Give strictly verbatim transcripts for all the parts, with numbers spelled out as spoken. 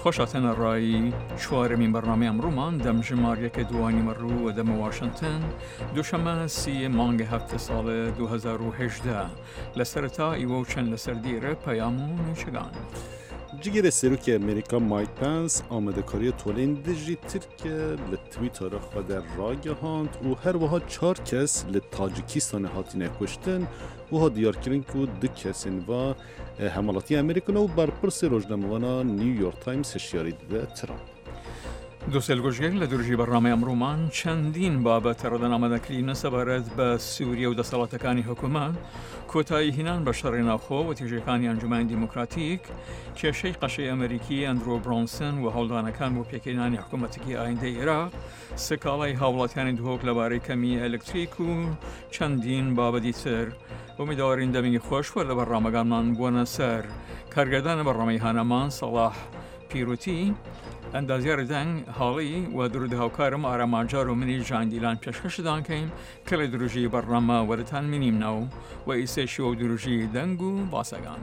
خوشاتن الرأي چوار من برنامه امرومان دم جمار یک دوانی مرو و دم واشنطن دوشمه سی مانگ هفت سال دو هزار و هجده لسرتا ایوو چند لسر دیره پیامو نوشگان جگر سروک امریکا مایک پنس آمده کاری تولین دجی ترکیه لتویتر خود راگه هاند و هر وها چار کس لتاجیکیستان هاتینه کشتن و ها دیار کرن که دو کسین و حملاتی امریکا و برپرس روزنامه‌وانا نیویورک تایمز هشیاری دیده ترامپ. دو سلگوشگل لدرجی برنامه امرومان چندین بابت ردن آمده کلین سبارت به سوریه و دستالاتکانی حکومت کوتای هینان بشر ناخو و تیجکانی انجمن دموکراتیک که شی قشه امریکی اندرو برانسون و هولدانکان و پیکینانی حکومتی آینده عراق سکالای حولاتیان دوک لباره کمی الکتریک و چندین بابدی تر امیدوارین دمینگ خوش و لبرنامه من بونا سر کارگردان برنامه هانمان صلاح پیروتی اندازیار دنگ حالی و درود هاوکارم آرامانجار و منی جان دیلان پیشکش دان کیم کل دروجی برنامه ولتان منیم نو و ایسه شو دروجی دنگو باسگان.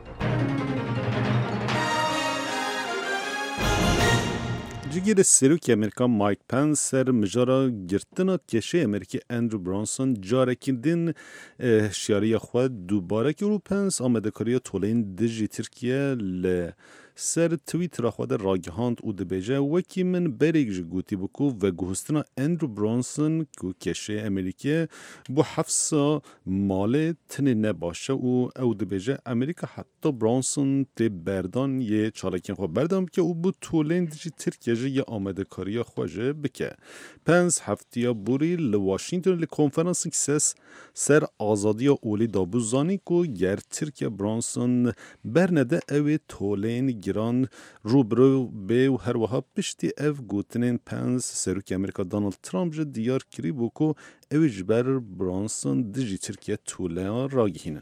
جگر سروک امریکا مایک پنس سر مجارا گرتنا کشه امریکی اندرو برانسون جارکیندین شیاری خود دوباره که رو پنس آمده کاری تولین دجی ترکیه ل سر تویتر خود راگهاند او دبیجه وکی من بریگ جگوتی بکو و گوهستنا اندرو برانسون که کشه امریکی بو حفظا مال تنی نباشه و او دبیجه امریکا حتی برانسون تی بردان یه چالکین خواه بردام که او بو تولین دیجی ترکیه یه آمده کاری خواهجه بکه. پنس هفتیا بوری لواشینگتن لکنفرانس کسس سر آزادی اولی دابو زانی که گر ترکیه برانسون برنده اوی تولین گران روبرو به و هر وها پشتی اف گوتنین پنس سروک امریکا دانالد ترامپ جه دیار کری بوکو اوی جبر برانسون دیجی ترکیه طوله راگهینن.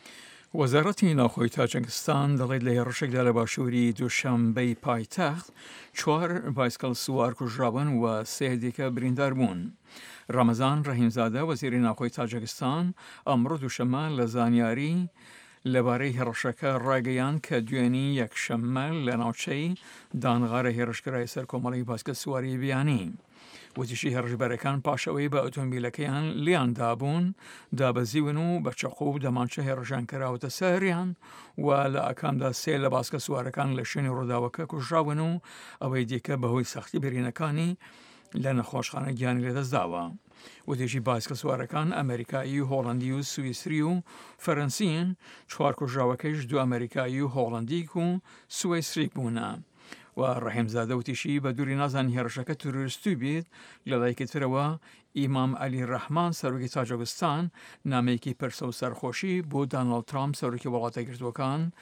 وزارت ناخوی تاجیکستان دلیل لیرشک دل باشوری دوشنبه پایتخت چهار بایسکل سوار کجرابن و سه دیگه بریندار بون. رمضان رحیمزاده وزیر ناخوی تاجیکستان امروز دوشنبه لزانیاری لباره هرشک راگیان که دوینی یک شمال لناوچه دانغار هرشکرای سرکومالی بایسکل سواری بیانی. و تیشی هرش برکان پاشوی با اتومبیلکیان لیان دابون دابزیونو بچه خوب دمانچه هرشان کرا و تساریان و لأکام دا سیل باسک سوارکان لشنی رو داوکه کجراونو اوی دیکه بهوی سختی برینکانی لنخوشخانه گیانی لدز داوا. و تیشی باسک سوارکان امریکایی و هولندی و سویسری و فرانسیین چوار کجراوکش دو امریکایی و هولندی و سویسری بونه. و رحیمزاده و تیشی به دوری نازن هرشک تروریستی بید لدایک تروا امام علی رحمان سروکی تاجیکستان نامی که پرسو سرخوشی بود دانالد ترامپ سروکی ولایت گرفتوکان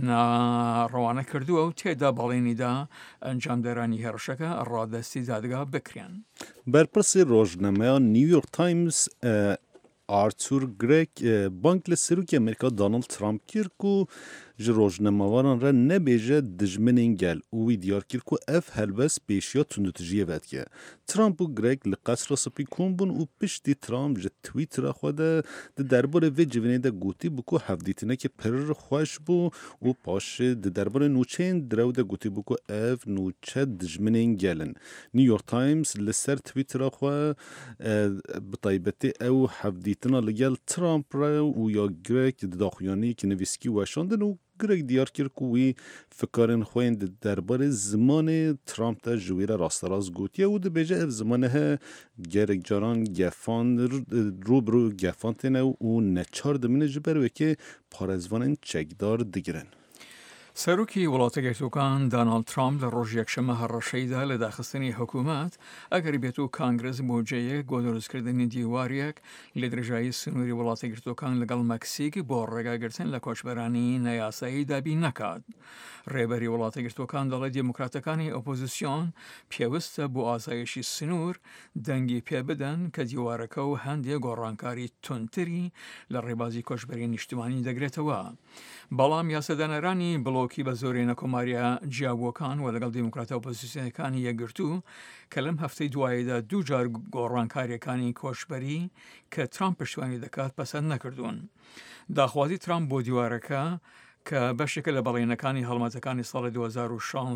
نا روانه کردو و تعداد بالینی دا انجام درانی هرشک رادستی زادگاه بکرین. برپرس روزنامه نیویورک تایمز آرتور گریگ بانک لسروک امریکا دانالد ترامپ کرکو جروجنامه‌واران را نبیجه دجمنین گل اوی دیار کرد که اف هلبس پیشیا تندوتجیه ود که ترامپ و گریگ لقصر سپی کنبون و پشتی ترامپ جه تویتر خود درباره وی جوینه ده گوتی بکو هفدیتنه که پر خوش بو و پاش درباره نوچین درو ده گوتی بکو اف نوچه دجمنین گلن. نیویورک تایمز لسر تویتر خود بطایبتی او هفدیتنه لگل ترامپ را و یا گریگ داخیانی که نویسکی وشاندن و گریگ دیار کرد که وی فکرین خویند درباره زمان ترامپ تا جویر راستراز گوتیه و ده بیجه اف زمانه گریگ جاران گفان رو برو گفان تینه و نچار دمینه جبر وکه پارزوانین چکدار دگیرن. سروکی ولایت گرفتوکان دانالد ترامپ در روز یکشنبه هر رشیده لداخستنی حکومت اگر بیتو کانگرس موجه گودرز کردن دیواریک لدرجای سنوری ولایت گرفتوکان لگل مکسیک با رگا گرتن لکوچبرانی نیاسایی دابی نکاد. ریبری ولایت گرفتوکان دل دموکراتکانی اپوزیسیون پیوست بو آسایشی سنور دنگی پی بدن که دیوارکه و هندی گورانکاری تونتری لریبازی کوچبری نشتمانی دگرتوا. بلام یاسدانرانی بلوکی بزوری نکوماریا جیاوکان و لگل دموکرات اپوزیسیونکانی یگرتو کلم هفته دوایده دو جار گورانکاری کانی کوچبری که ترامپ پشتوانی دکات پسند نکردون. داخوازی ترامپ بو دیوارکه که بشکل بلینکانی حلمتکانی سال دو هزار و شانزده